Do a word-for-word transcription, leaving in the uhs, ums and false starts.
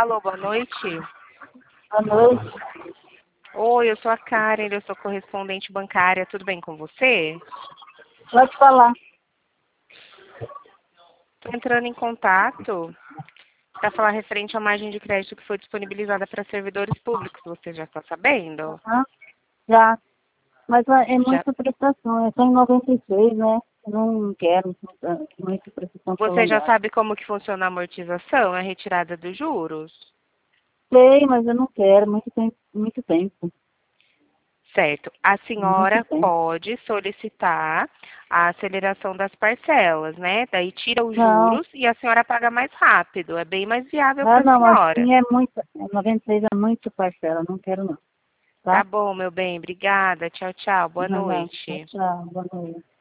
Alô, boa noite. Boa noite. Oi, eu sou a Karen, eu sou correspondente bancária. Tudo bem com você? Pode falar. Estou entrando em contato para falar referente à margem de crédito que foi disponibilizada para servidores públicos. Você já está sabendo? Ah, já. Mas ah, é Já. muita prestação. É só em noventa e seis, né? Eu não quero muita, muita prestação Você já prolongada. sabe como que funciona a amortização, a retirada dos juros? Sei, mas eu não quero. Muito tempo. Muito tempo. Certo. A Muito senhora tempo. pode solicitar a aceleração das parcelas, né? Daí tira os Não. juros e a senhora paga mais rápido. É bem mais viável Ah, para a não. senhora. Assim é muito. noventa e seis é muito parcela. Não quero, não. Tá Tá? bom, meu bem. Obrigada. Tchau, tchau. Boa Não, não. noite. Tchau. Boa noite.